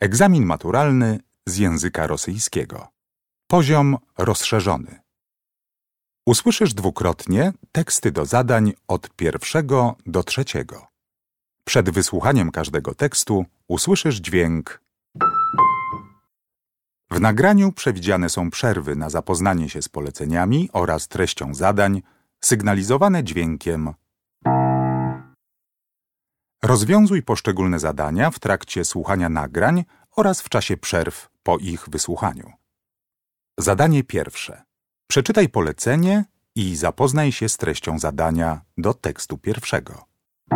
Egzamin maturalny z języka rosyjskiego. Poziom rozszerzony. Usłyszysz dwukrotnie teksty do zadań od 1 do 3. Przed wysłuchaniem każdego tekstu usłyszysz dźwięk. W nagraniu przewidziane są przerwy na zapoznanie się z poleceniami oraz treścią zadań, sygnalizowane dźwiękiem. Rozwiązuj poszczególne zadania w trakcie słuchania nagrań oraz w czasie przerw po ich wysłuchaniu. Zadanie pierwsze. Przeczytaj polecenie i zapoznaj się z treścią zadania do tekstu pierwszego.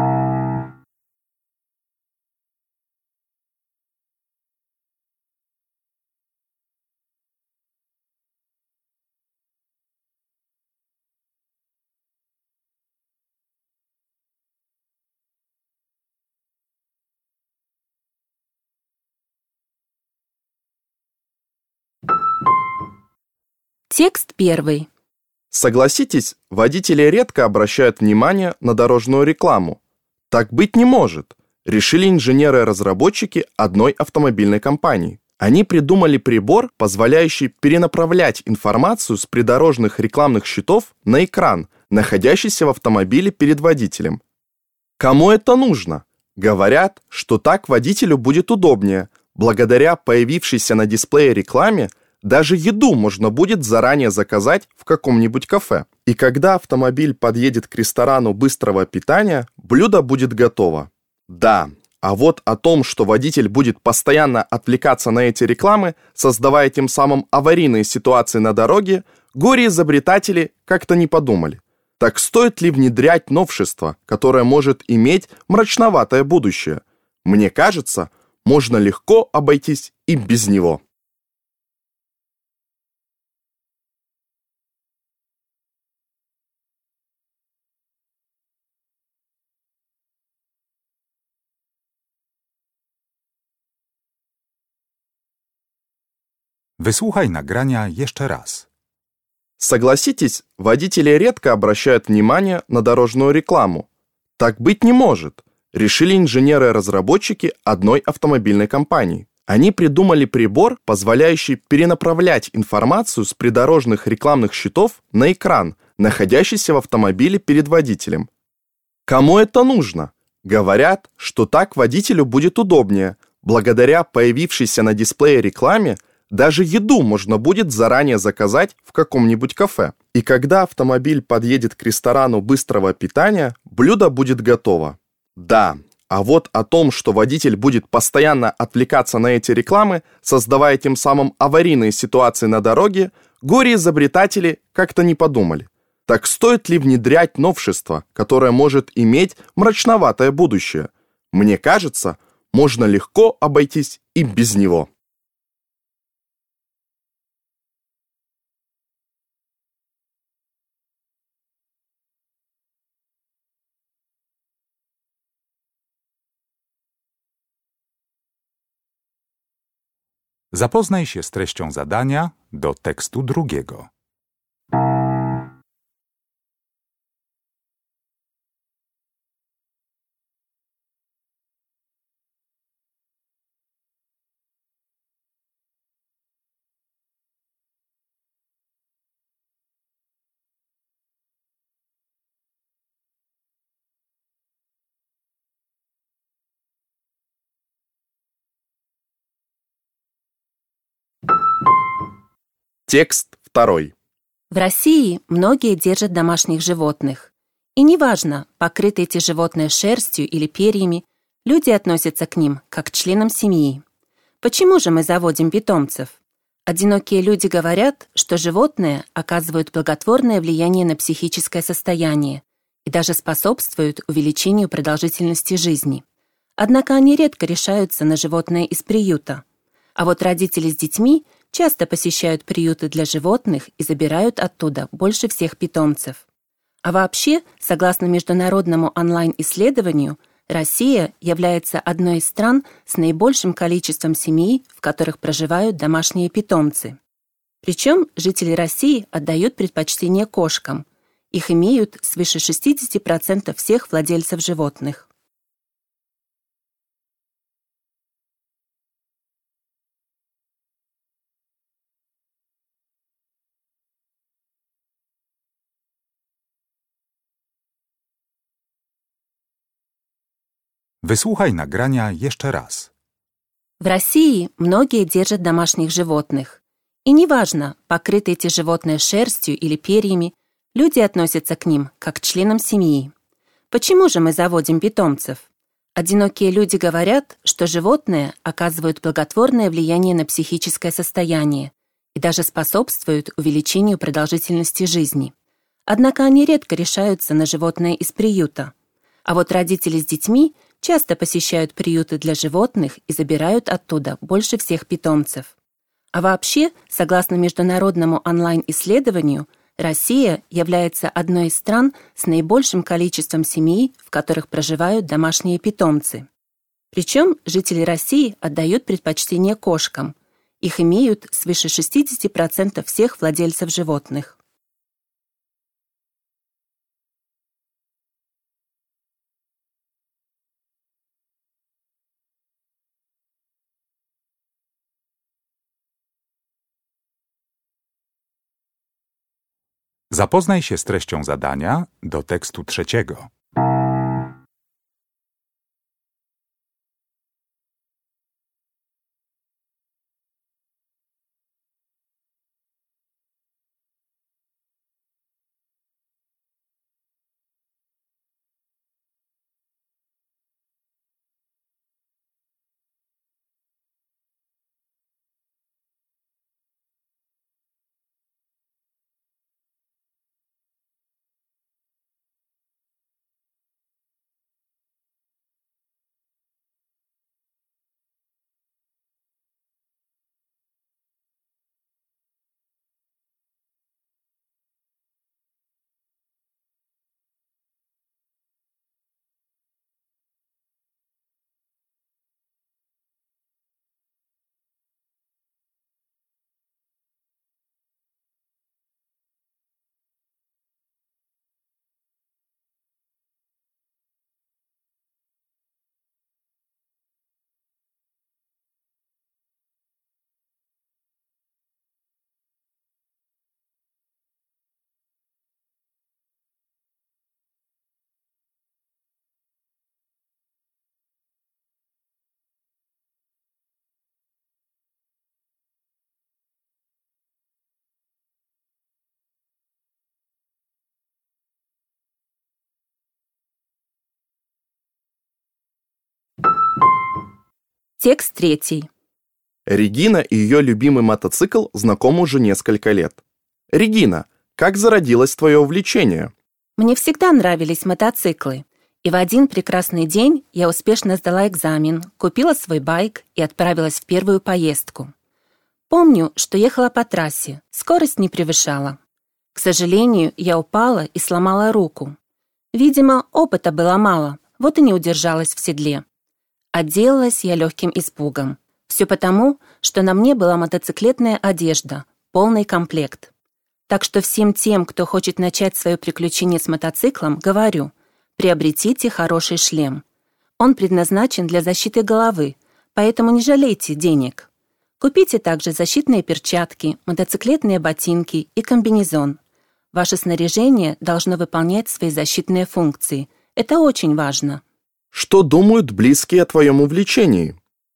Текст первый. Согласитесь, водители редко обращают внимание на дорожную рекламу. Так быть не может, решили инженеры-разработчики одной автомобильной компании. Они придумали прибор, позволяющий перенаправлять информацию с придорожных рекламных щитов на экран, находящийся в автомобиле перед водителем. Кому это нужно? Говорят, что так водителю будет удобнее. Благодаря появившейся на дисплее рекламе даже еду можно будет заранее заказать в каком-нибудь кафе. И когда автомобиль подъедет к ресторану быстрого питания, блюдо будет готово. Да, а вот о том, что водитель будет постоянно отвлекаться на эти рекламы, создавая тем самым аварийные ситуации на дороге, горе-изобретатели как-то не подумали. Так стоит ли внедрять новшество, которое может иметь мрачноватое будущее? Мне кажется, можно легко обойтись и без него. Wysłuchaj nagrania jeszcze raz. Согласитесь, водители редко обращают внимание на дорожную рекламу. Так быть не может, решили инженеры-разработчики одной автомобильной компании. Они придумали прибор, позволяющий перенаправлять информацию с придорожных рекламных щитов на экран, находящийся в автомобиле перед водителем. Кому это нужно? Говорят, что так водителю будет удобнее. Благодаря появившейся на дисплее рекламе даже еду можно будет заранее заказать в каком-нибудь кафе. И когда автомобиль подъедет к ресторану быстрого питания, блюдо будет готово. Да, а вот о том, что водитель будет постоянно отвлекаться на эти рекламы, создавая тем самым аварийные ситуации на дороге, горе-изобретатели как-то не подумали. Так стоит ли внедрять новшество, которое может иметь мрачноватое будущее? Мне кажется, можно легко обойтись и без него. Zapoznaj się z treścią zadania do tekstu drugiego. Текст второй. В России многие держат домашних животных. И неважно, покрыты эти животные шерстью или перьями, люди относятся к ним как к членам семьи. Почему же мы заводим питомцев? Одинокие люди говорят, что животные оказывают благотворное влияние на психическое состояние и даже способствуют увеличению продолжительности жизни. Однако они редко решаются на животное из приюта. А вот родители с детьми часто посещают приюты для животных и забирают оттуда больше всех питомцев. А вообще, согласно международному онлайн-исследованию, Россия является одной из стран с наибольшим количеством семей, в которых проживают домашние питомцы. Причем жители России отдают предпочтение кошкам. Их имеют свыше 60% всех владельцев животных. Wysłuchaj nagrania jeszcze raz. В России многие держат домашних животных. И неважно, покрыты эти животные шерстью или перьями, люди относятся к ним как к членам семьи. Почему же мы заводим питомцев? Одинокие люди говорят, что животные оказывают благотворное влияние на психическое состояние и даже способствуют увеличению продолжительности жизни. Однако они редко решаются на животное из приюта. А вот родители с детьми часто посещают приюты для животных и забирают оттуда больше всех питомцев. А вообще, согласно международному онлайн-исследованию, Россия является одной из стран с наибольшим количеством семей, в которых проживают домашние питомцы. Причем жители России отдают предпочтение кошкам. Их имеют свыше 60% всех владельцев животных. Zapoznaj się z treścią zadania do tekstu trzeciego. Текст 3. Регина и ее любимый мотоцикл знакомы уже несколько лет. Регина, как зародилось твое увлечение? Мне всегда нравились мотоциклы. И в один прекрасный день я успешно сдала экзамен, купила свой байк и отправилась в первую поездку. Помню, что ехала по трассе, скорость не превышала. К сожалению, я упала и сломала руку. Видимо, опыта было мало, вот и не удержалась в седле. Отделалась я легким испугом. Все потому, что на мне была мотоциклетная одежда, полный комплект. Так что всем тем, кто хочет начать свое приключение с мотоциклом, говорю, приобретите хороший шлем. Он предназначен для защиты головы, поэтому не жалейте денег. Купите также защитные перчатки, мотоциклетные ботинки и комбинезон. Ваше снаряжение должно выполнять свои защитные функции. Это очень важно. Что думают близкие о твоем увлечении?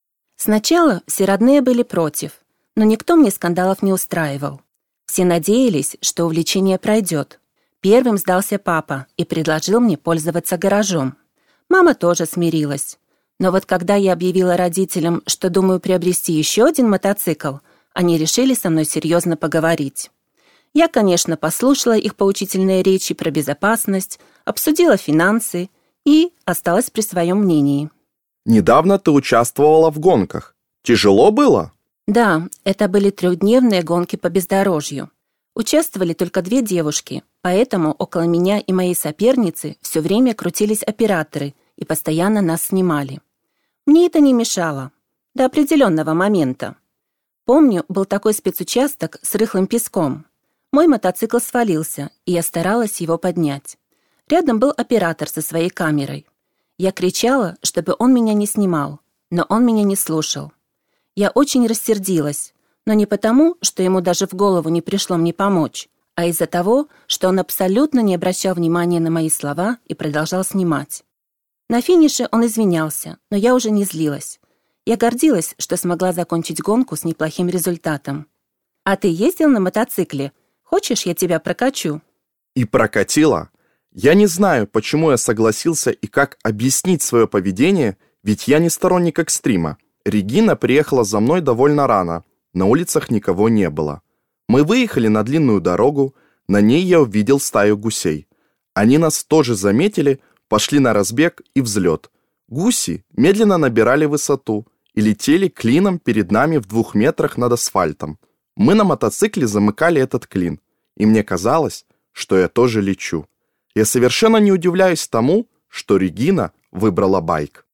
Сначала все родные были против, но никто мне скандалов не устраивал. Все надеялись, что увлечение пройдет. Первым сдался папа и предложил мне пользоваться гаражом. Мама тоже смирилась. Но вот когда я объявила родителям, что думаю приобрести еще один мотоцикл, они решили со мной серьезно поговорить. Я, конечно, послушала их поучительные речи про безопасность, обсудила финансы и осталась при своем мнении. Недавно ты участвовала в гонках. Тяжело было? Да, это были 3-дневные гонки по бездорожью. Участвовали только 2 девушки, поэтому около меня и моей соперницы все время крутились операторы и постоянно нас снимали. Мне это не мешало. До определенного момента. Помню, был такой спецучасток с рыхлым песком. Мой мотоцикл свалился, и я старалась его поднять. Рядом был оператор со своей камерой. Я кричала, чтобы он меня не снимал, но он меня не слушал. Я очень рассердилась, но не потому, что ему даже в голову не пришло мне помочь, а из-за того, что он абсолютно не обращал внимания на мои слова и продолжал снимать. На финише он извинялся, но я уже не злилась. Я гордилась, что смогла закончить гонку с неплохим результатом. «А ты ездил на мотоцикле? Хочешь, я тебя прокачу?» И прокатила. Я не знаю, почему я согласился и как объяснить свое поведение, ведь я не сторонник экстрима. Регина приехала за мной довольно рано, на улицах никого не было. Мы выехали на длинную дорогу, на ней я увидел стаю гусей. Они нас тоже заметили, пошли на разбег и взлет. Гуси медленно набирали высоту и летели клином перед нами в 2 метрах над асфальтом. Мы на мотоцикле замыкали этот клин, и мне казалось, что я тоже лечу. Я совершенно не удивляюсь тому, что Регина выбрала байк.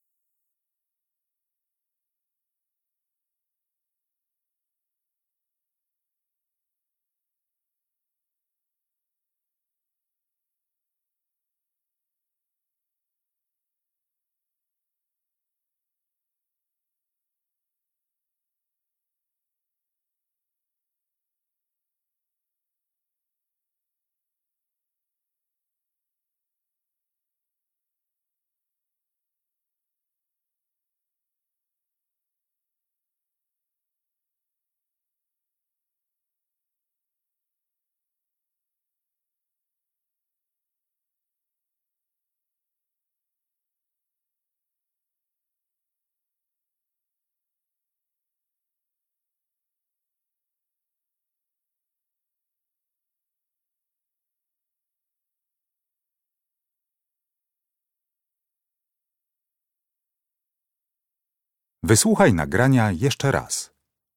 Wysłuchaj nagrania jeszcze raz.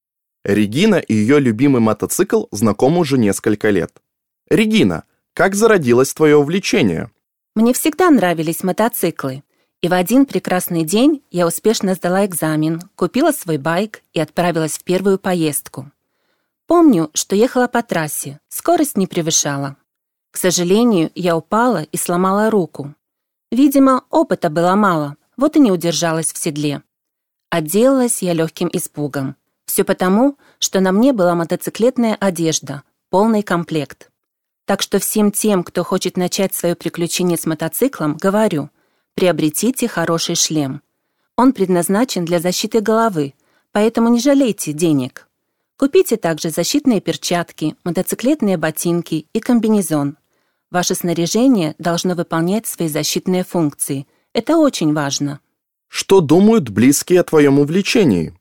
Регина и ее любимый мотоцикл знакомы уже несколько лет. Регина, как зародилось твое увлечение? Мне всегда нравились мотоциклы. И в один прекрасный день я успешно сдала экзамен, купила свой байк и отправилась в первую поездку. Помню, что ехала по трассе, скорость не превышала. К сожалению, я упала и сломала руку. Видимо, опыта было мало, вот и не удержалась в седле. Отделалась я легким испугом. Все потому, что на мне была мотоциклетная одежда, полный комплект. Так что всем тем, кто хочет начать свое приключение с мотоциклом, говорю, приобретите хороший шлем. Он предназначен для защиты головы, поэтому не жалейте денег. Купите также защитные перчатки, мотоциклетные ботинки и комбинезон. Ваше снаряжение должно выполнять свои защитные функции. Это очень важно. Что думают близкие о твоем увлечении?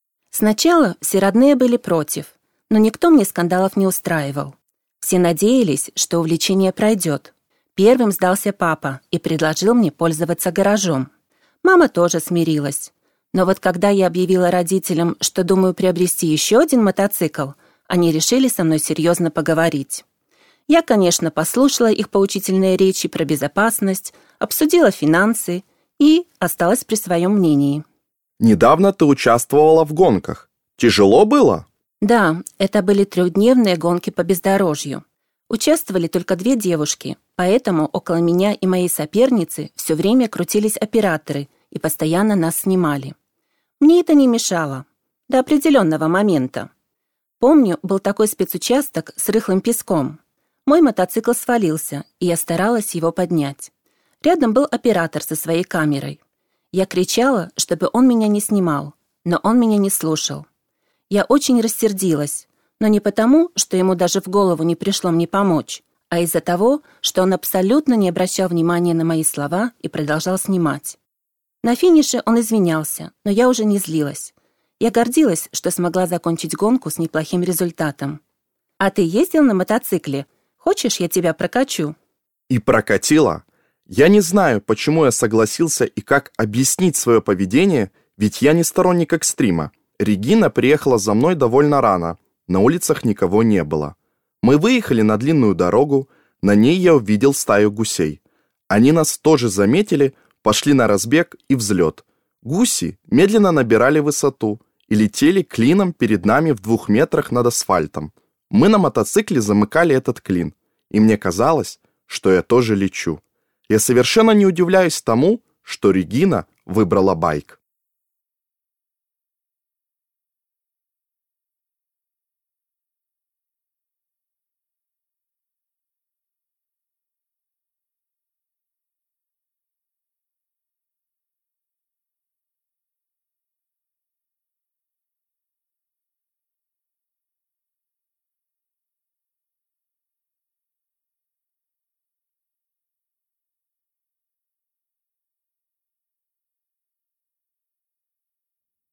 Сначала все родные были против, но никто мне скандалов не устраивал. Все надеялись, что увлечение пройдет. Первым сдался папа и предложил мне пользоваться гаражом. Мама тоже смирилась. Но вот когда я объявила родителям, что думаю приобрести еще один мотоцикл, они решили со мной серьезно поговорить. Я, конечно, послушала их поучительные речи про безопасность, обсудила финансы и осталась при своем мнении. Недавно ты участвовала в гонках. Тяжело было? Да, это были 3-дневные гонки по бездорожью. Участвовали только 2 девушки, поэтому около меня и моей соперницы все время крутились операторы и постоянно нас снимали. Мне это не мешало. До определенного момента. Помню, был такой спецучасток с рыхлым песком. Мой мотоцикл свалился, и я старалась его поднять. Рядом был оператор со своей камерой. Я кричала, чтобы он меня не снимал, но он меня не слушал. Я очень рассердилась, но не потому, что ему даже в голову не пришло мне помочь, а из-за того, что он абсолютно не обращал внимания на мои слова и продолжал снимать. На финише он извинялся, но я уже не злилась. Я гордилась, что смогла закончить гонку с неплохим результатом. «А ты ездил на мотоцикле? Хочешь, я тебя прокачу?» И прокатила. Я не знаю, почему я согласился и как объяснить свое поведение, ведь я не сторонник экстрима. Регина приехала за мной довольно рано, на улицах никого не было. Мы выехали на длинную дорогу, на ней я увидел стаю гусей. Они нас тоже заметили, пошли на разбег и взлет. Гуси медленно набирали высоту и летели клином перед нами в 2 метрах над асфальтом. Мы на мотоцикле замыкали этот клин, и мне казалось, что я тоже лечу. Я совершенно не удивляюсь тому, что Регина выбрала байк.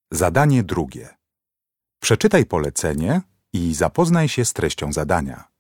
Zadanie drugie. Przeczytaj polecenie i zapoznaj się z treścią zadania.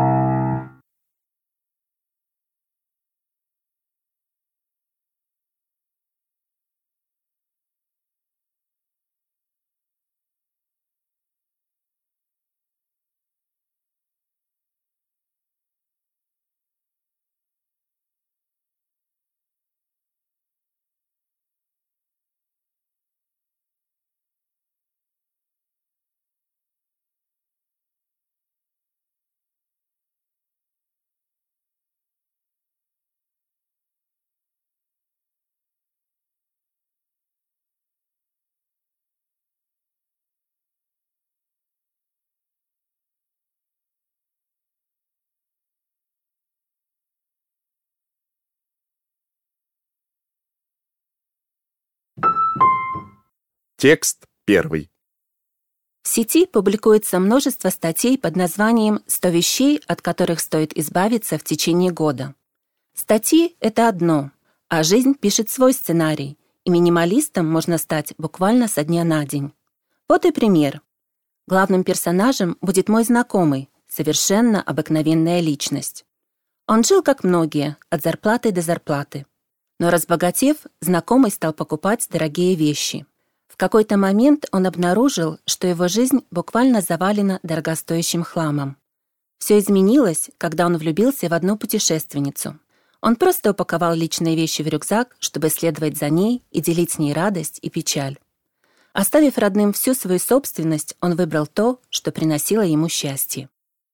Текст 1. В сети публикуется множество статей под названием «100 вещей, от которых стоит избавиться в течение года». Статьи — это одно, а жизнь пишет свой сценарий, и минималистом можно стать буквально со дня на день. Вот и пример. Главным персонажем будет мой знакомый, совершенно обыкновенная личность. Он жил, как многие, от зарплаты до зарплаты. Но разбогатев, знакомый стал покупать дорогие вещи. В какой-то момент он обнаружил, что его жизнь буквально завалена дорогостоящим хламом. Все изменилось, когда он влюбился в одну путешественницу. Он просто упаковал личные вещи в рюкзак, чтобы следовать за ней и делить с ней радость и печаль. Оставив родным всю свою собственность, он выбрал то, что приносило ему счастье.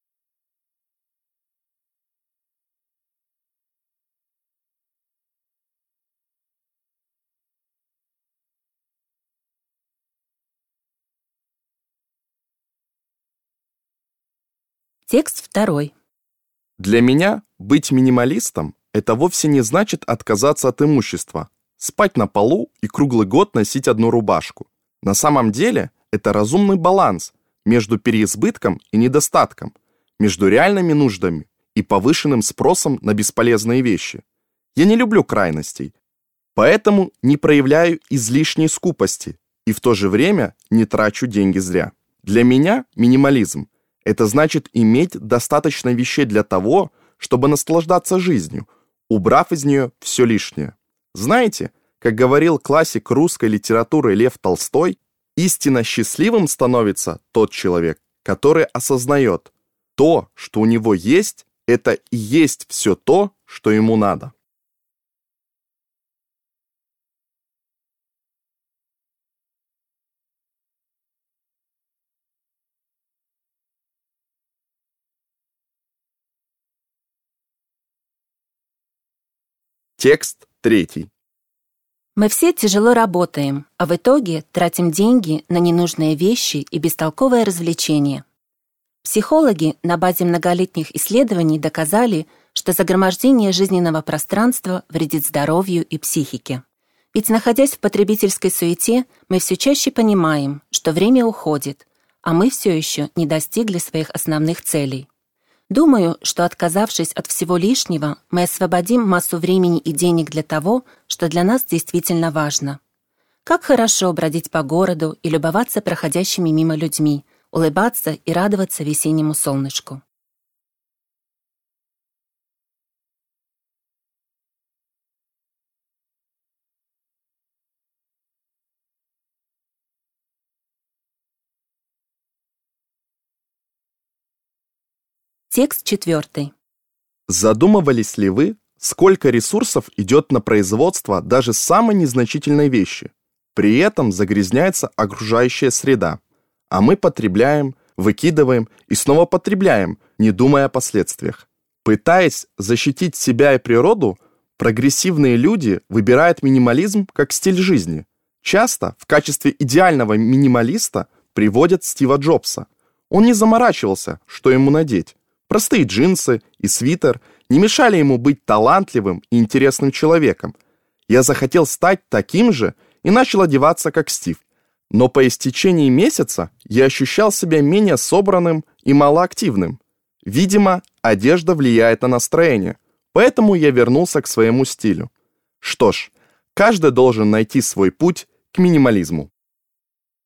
Текст 2. Для меня быть минималистом – это вовсе не значит отказаться от имущества, спать на полу и круглый год носить одну рубашку. На самом деле это разумный баланс между переизбытком и недостатком, между реальными нуждами и повышенным спросом на бесполезные вещи. Я не люблю крайностей, поэтому не проявляю излишней скупости и в то же время не трачу деньги зря. Для меня минимализм – это значит иметь достаточно вещей для того, чтобы наслаждаться жизнью, убрав из нее все лишнее. Знаете, как говорил классик русской литературы Лев Толстой, истинно счастливым становится тот человек, который осознает, то, что у него есть, это и есть все то, что ему надо. Текст 3. Мы все тяжело работаем, а в итоге тратим деньги на ненужные вещи и бестолковое развлечение. Психологи на базе многолетних исследований доказали, что загромождение жизненного пространства вредит здоровью и психике. Ведь, находясь в потребительской суете, мы все чаще понимаем, что время уходит, а мы все еще не достигли своих основных целей. Думаю, что, отказавшись от всего лишнего, мы освободим массу времени и денег для того, что для нас действительно важно. Как хорошо бродить по городу и любоваться проходящими мимо людьми, улыбаться и радоваться весеннему солнышку. Текст 4. Задумывались ли вы, сколько ресурсов идет на производство даже самой незначительной вещи? При этом загрязняется окружающая среда, а мы потребляем, выкидываем и снова потребляем, не думая о последствиях. Пытаясь защитить себя и природу, прогрессивные люди выбирают минимализм как стиль жизни. Часто в качестве идеального минималиста приводят Стива Джобса. Он не заморачивался, что ему надеть. Простые джинсы и свитер не мешали ему быть талантливым и интересным человеком. Я захотел стать таким же и начал одеваться как Стив. Но по истечении месяца я ощущал себя менее собранным и малоактивным. Видимо, одежда влияет на настроение, поэтому я вернулся к своему стилю. Что ж, каждый должен найти свой путь к минимализму.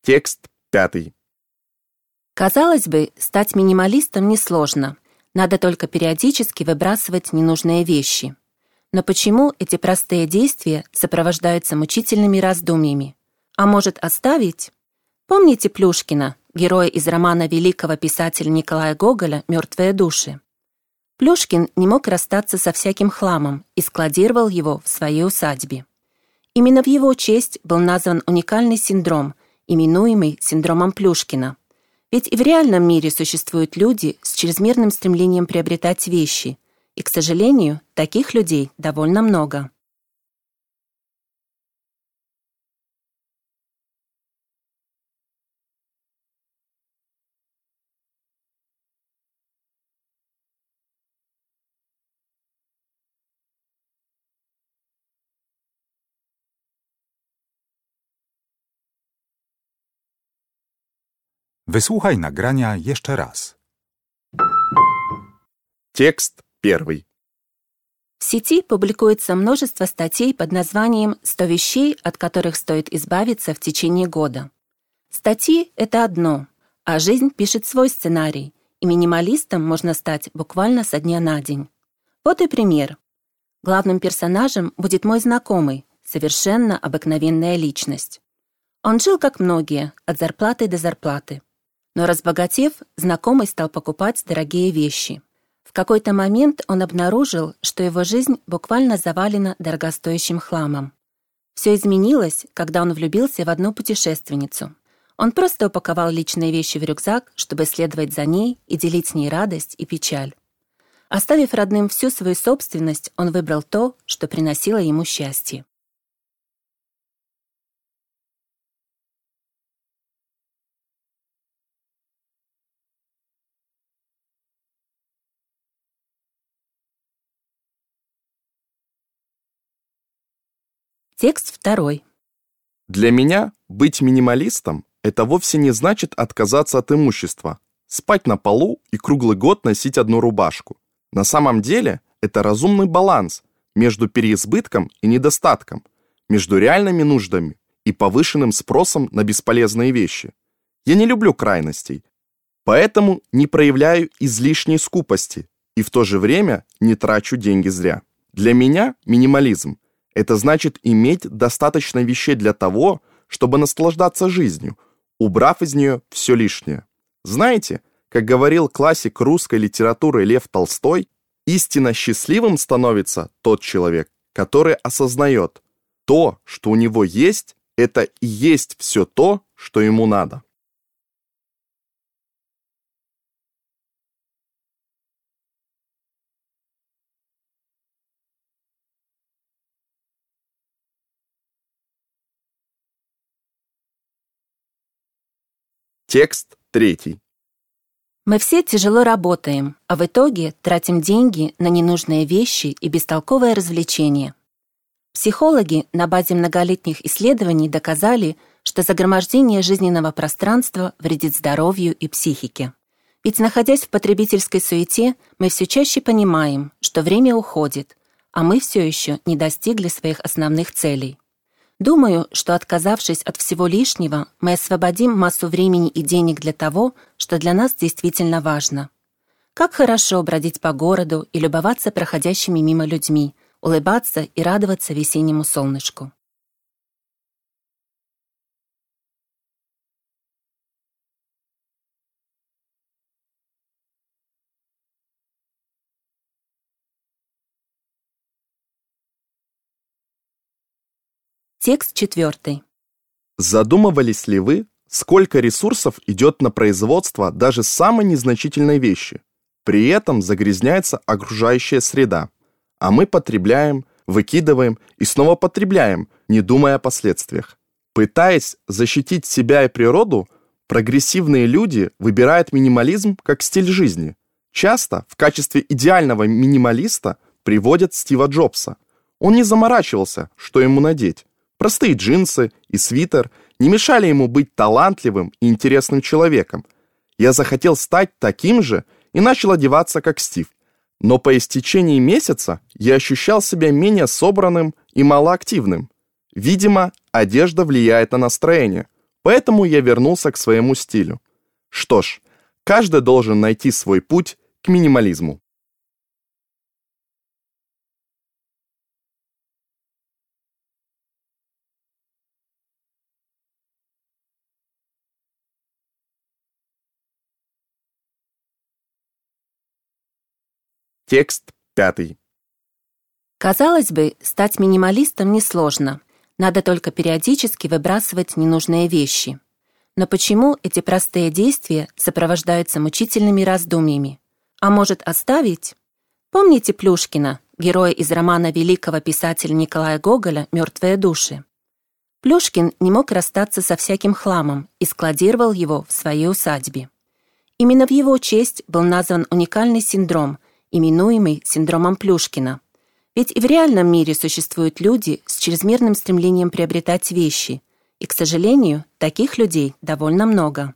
Текст 5. Казалось бы, стать минималистом несложно. Надо только периодически выбрасывать ненужные вещи. Но почему эти простые действия сопровождаются мучительными раздумьями? А может, оставить? Помните Плюшкина, героя из романа великого писателя Николая Гоголя «Мертвые души»? Плюшкин не мог расстаться со всяким хламом и складировал его в своей усадьбе. Именно в его честь был назван уникальный синдром, именуемый синдромом Плюшкина. Ведь и в реальном мире существуют люди с чрезмерным стремлением приобретать вещи, и, к сожалению, таких людей довольно много. Wysłuchaj nagrania jeszcze raz. Текст 1. В сети публикуется множество статей под названием «100 вещей, от которых стоит избавиться в течение года». Статьи — это одно, а жизнь пишет свой сценарий, и минималистом можно стать буквально со дня на день. Вот и пример. Главным персонажем будет мой знакомый, совершенно обыкновенная личность. Он жил, как многие, от зарплаты до зарплаты. Но разбогатев, знакомый стал покупать дорогие вещи. В какой-то момент он обнаружил, что его жизнь буквально завалена дорогостоящим хламом. Все изменилось, когда он влюбился в одну путешественницу. Он просто упаковал личные вещи в рюкзак, чтобы следовать за ней и делить с ней радость и печаль. Оставив родным всю свою собственность, он выбрал то, что приносило ему счастье. Текст 2. Для меня быть минималистом – это вовсе не значит отказаться от имущества, спать на полу и круглый год носить одну рубашку. На самом деле это разумный баланс между переизбытком и недостатком, между реальными нуждами и повышенным спросом на бесполезные вещи. Я не люблю крайностей, поэтому не проявляю излишней скупости и в то же время не трачу деньги зря. Для меня минимализм – это значит иметь достаточно вещей для того, чтобы наслаждаться жизнью, убрав из нее все лишнее. Знаете, как говорил классик русской литературы Лев Толстой, истинно счастливым становится тот человек, который осознает, то, что у него есть, это и есть все то, что ему надо. Текст 3. Мы все тяжело работаем, а в итоге тратим деньги на ненужные вещи и бестолковые развлечения. Психологи на базе многолетних исследований доказали, что загромождение жизненного пространства вредит здоровью и психике. Ведь, находясь в потребительской суете, мы все чаще понимаем, что время уходит, а мы все еще не достигли своих основных целей. Думаю, что, отказавшись от всего лишнего, мы освободим массу времени и денег для того, что для нас действительно важно. Как хорошо бродить по городу и любоваться проходящими мимо людьми, улыбаться и радоваться весеннему солнышку. Текст 4. Задумывались ли вы, сколько ресурсов идет на производство даже самой незначительной вещи? При этом загрязняется окружающая среда, а мы потребляем, выкидываем и снова потребляем, не думая о последствиях. Пытаясь защитить себя и природу, прогрессивные люди выбирают минимализм как стиль жизни. Часто в качестве идеального минималиста приводят Стива Джобса. Он не заморачивался, что ему надеть. Простые джинсы и свитер не мешали ему быть талантливым и интересным человеком. Я захотел стать таким же и начал одеваться как Стив. Но по истечении месяца я ощущал себя менее собранным и малоактивным. Видимо, одежда влияет на настроение. Поэтому я вернулся к своему стилю. Что ж, каждый должен найти свой путь к минимализму. Текст 5. Казалось бы, стать минималистом несложно. Надо только периодически выбрасывать ненужные вещи. Но почему эти простые действия сопровождаются мучительными раздумьями? А может, оставить? Помните Плюшкина, героя из романа великого писателя Николая Гоголя «Мертвые души»? Плюшкин не мог расстаться со всяким хламом и складировал его в своей усадьбе. Именно в его честь был назван уникальный синдром, именуемый синдромом Плюшкина. Ведь и в реальном мире существуют люди с чрезмерным стремлением приобретать вещи, и, к сожалению, таких людей довольно много.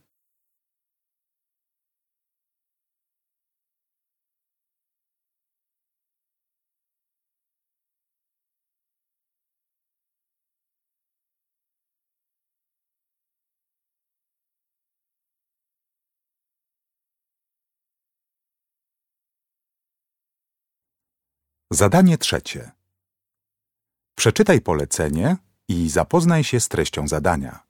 Zadanie 3. Przeczytaj polecenie i zapoznaj się z treścią zadania.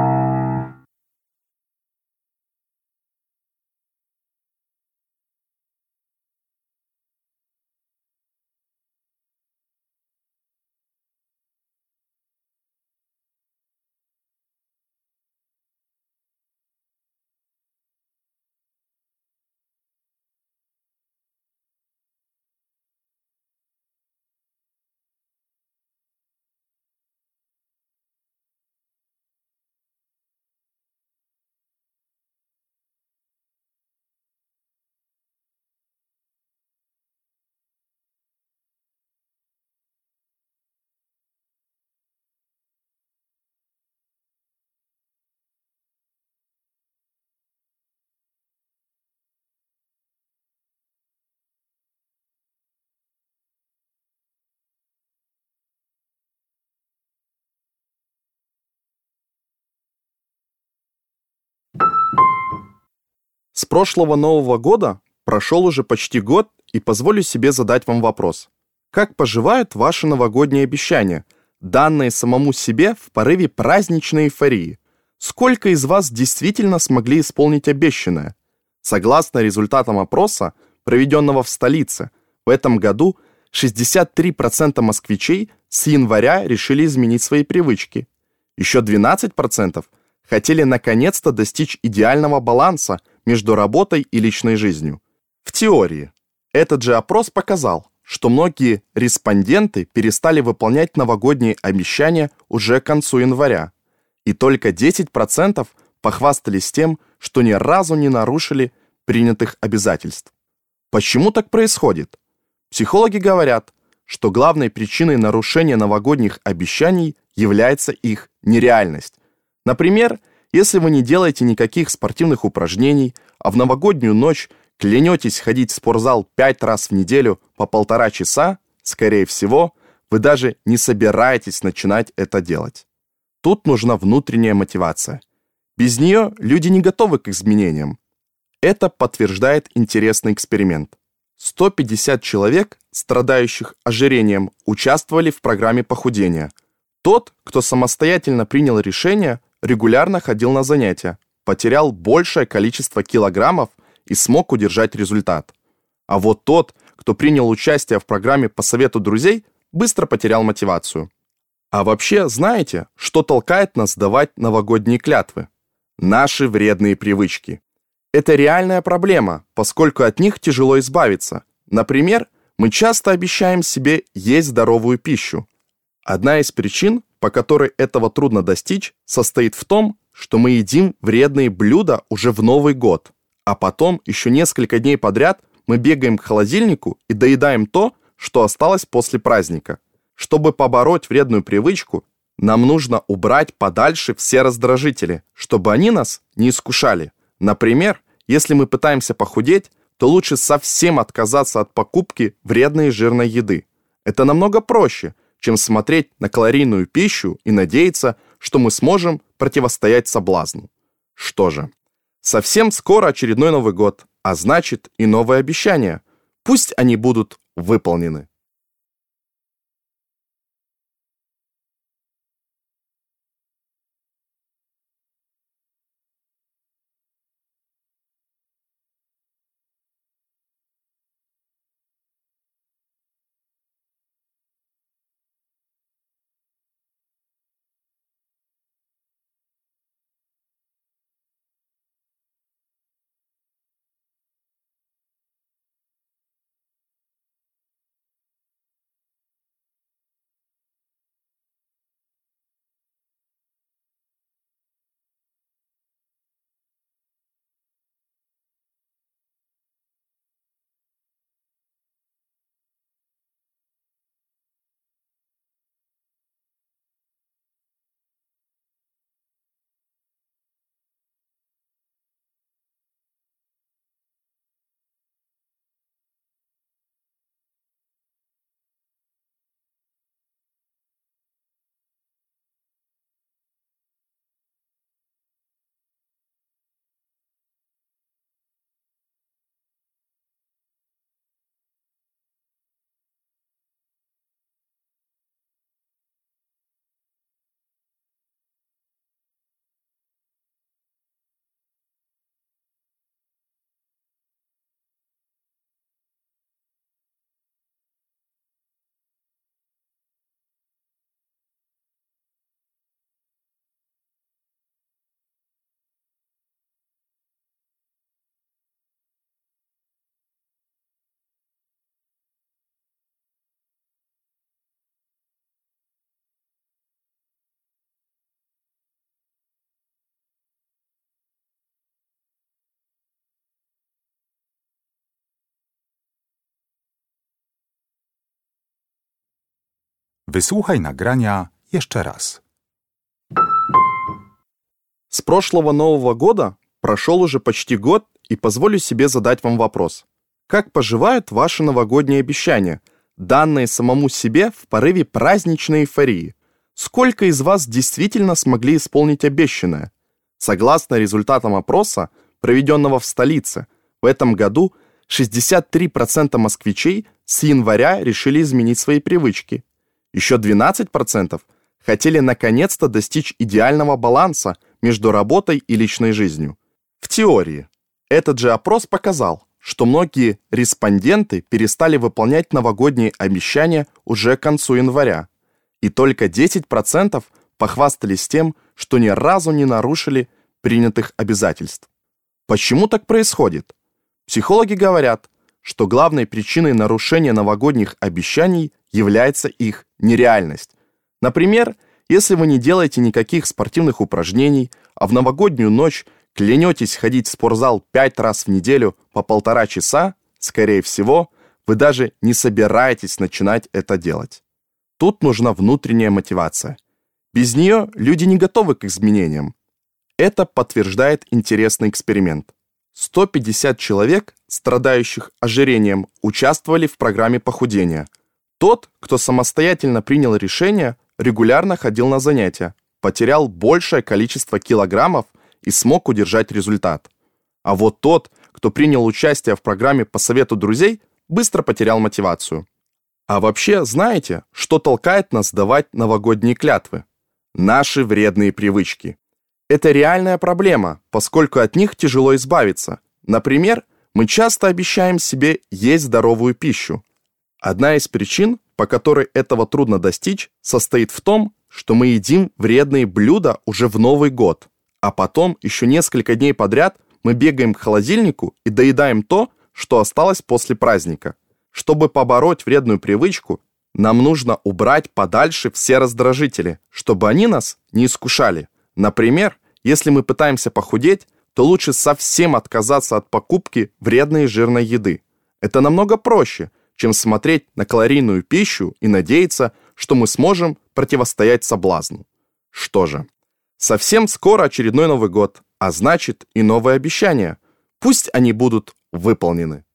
С прошлого Нового года прошел уже почти год, и позволю себе задать вам вопрос. Как поживают ваши новогодние обещания, данные самому себе в порыве праздничной эйфории? Сколько из вас действительно смогли исполнить обещанное? Согласно результатам опроса, проведенного в столице, в этом году 63% москвичей с января решили изменить свои привычки. Еще 12% хотели наконец-то достичь идеального баланса между работой и личной жизнью. В теории. Этот же опрос показал, что многие респонденты перестали выполнять новогодние обещания уже к концу января, и только 10% похвастались тем, что ни разу не нарушили принятых обязательств. Почему так происходит? Психологи говорят, что главной причиной нарушения новогодних обещаний является их нереальность. Например, если вы не делаете никаких спортивных упражнений, а в новогоднюю ночь клянетесь ходить в спортзал 5 раз в неделю по 1,5 часа, скорее всего, вы даже не собираетесь начинать это делать. Тут нужна внутренняя мотивация. Без нее люди не готовы к изменениям. Это подтверждает интересный эксперимент. 150 человек, страдающих ожирением, участвовали в программе похудения. Тот, кто самостоятельно принял решение, регулярно ходил на занятия, потерял большее количество килограммов и смог удержать результат. А вот тот, кто принял участие в программе по совету друзей, быстро потерял мотивацию. А вообще, знаете, что толкает нас давать новогодние клятвы? Наши вредные привычки. Это реальная проблема, поскольку от них тяжело избавиться. Например, мы часто обещаем себе есть здоровую пищу. Одна из причин, по которой этого трудно достичь, состоит в том, что мы едим вредные блюда уже в Новый год, а потом еще несколько дней подряд мы бегаем к холодильнику и доедаем то, что осталось после праздника. Чтобы побороть вредную привычку, нам нужно убрать подальше все раздражители, чтобы они нас не искушали. Например, если мы пытаемся похудеть, то лучше совсем отказаться от покупки вредной и жирной еды. Это намного проще, чем смотреть на калорийную пищу и надеяться, что мы сможем противостоять соблазну. Что же, совсем скоро очередной Новый год, а значит и новые обещания. Пусть они будут выполнены. Wysłuchaj nagrania jeszcze raz. С прошлого Нового года прошел уже почти год, и позволю себе задать вам вопрос. Как поживают ваши новогодние обещания, данные самому себе в порыве праздничной эйфории? Сколько из вас действительно смогли исполнить обещанное? Согласно результатам опроса, проведенного в столице, в этом году 63% москвичей с января решили изменить свои привычки. Еще 12% хотели наконец-то достичь идеального баланса между работой и личной жизнью. В теории, этот же опрос показал, что многие респонденты перестали выполнять новогодние обещания уже к концу января, и только 10% похвастались тем, что ни разу не нарушили принятых обязательств. Почему так происходит? Психологи говорят, что главной причиной нарушения новогодних обещаний является их нереальность. Например, если вы не делаете никаких спортивных упражнений, а в новогоднюю ночь клянетесь ходить в спортзал 5 раз в неделю по 1,5 часа, скорее всего, вы даже не собираетесь начинать это делать. Тут нужна внутренняя мотивация. Без нее люди не готовы к изменениям. Это подтверждает интересный эксперимент. 150 человек, страдающих ожирением, участвовали в программе похудения. Тот, кто самостоятельно принял решение, регулярно ходил на занятия, потерял большее количество килограммов и смог удержать результат. А вот тот, кто принял участие в программе по совету друзей, быстро потерял мотивацию. А вообще, знаете, что толкает нас давать новогодние клятвы? Наши вредные привычки. Это реальная проблема, поскольку от них тяжело избавиться. Например, мы часто обещаем себе есть здоровую пищу. Одна из причин, по которой этого трудно достичь, состоит в том, что мы едим вредные блюда уже в Новый год, а потом еще несколько дней подряд мы бегаем к холодильнику и доедаем то, что осталось после праздника. Чтобы побороть вредную привычку, нам нужно убрать подальше все раздражители, чтобы они нас не искушали. Например, если мы пытаемся похудеть, то лучше совсем отказаться от покупки вредной и жирной еды. Это намного проще, чем смотреть на калорийную пищу и надеяться, что мы сможем противостоять соблазну. Что же, совсем скоро очередной Новый год, а значит и новые обещания. Пусть они будут выполнены.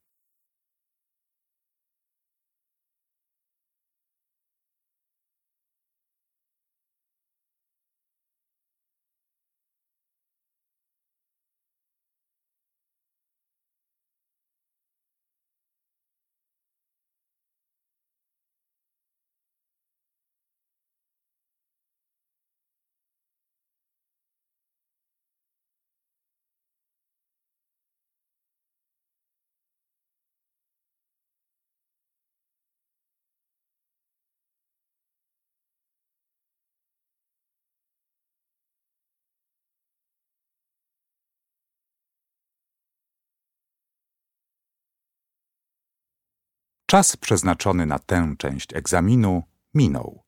Czas przeznaczony na tę część egzaminu minął.